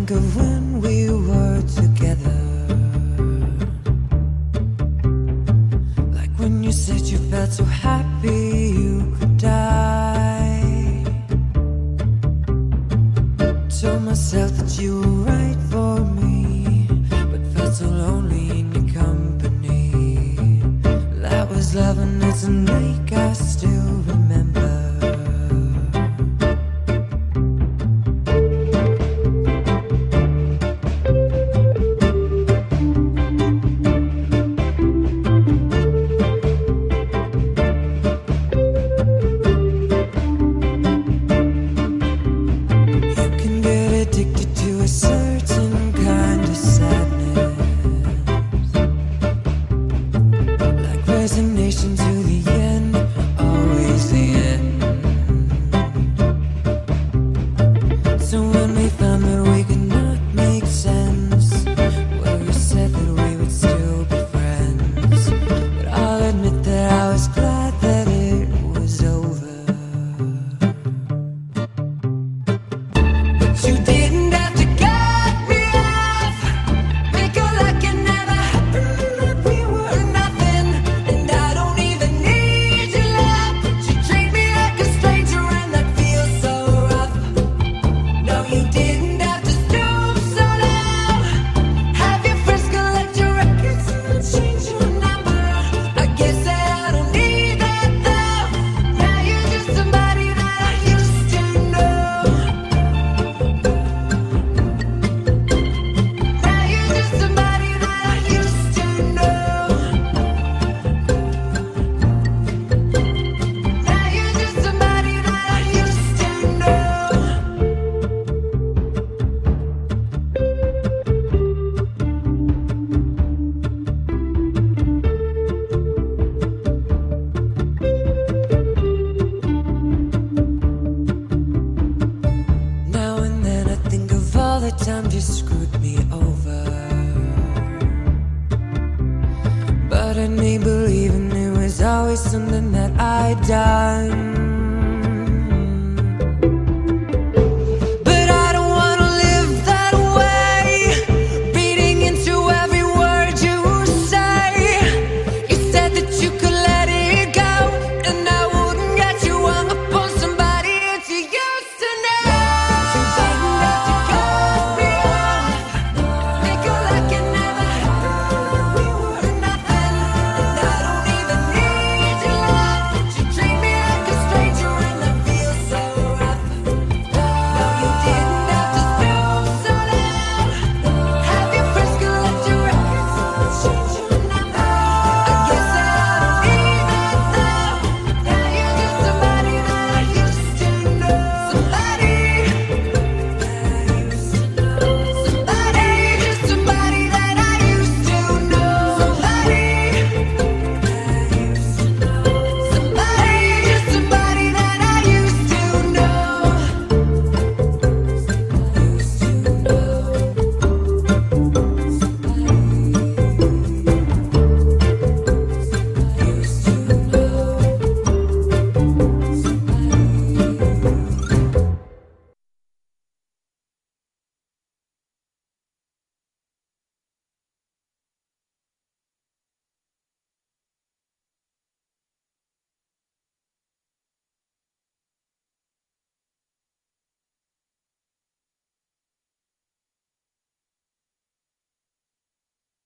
think of when we were together, like when you said you felt so happy you could die. Told myself that you were right for me, but felt so lonely in your company. That was love and it's a lake I still remember. Resignation to the end, always the end. So when we found that we could not make sense, well, we said that we would still be friends. But I'll admit that I was glad that it was over. But you didn't have to cut me off, make it like it never happened, that we were nothing. Time just screwed me over, but it made me believe, and it was always something that I done.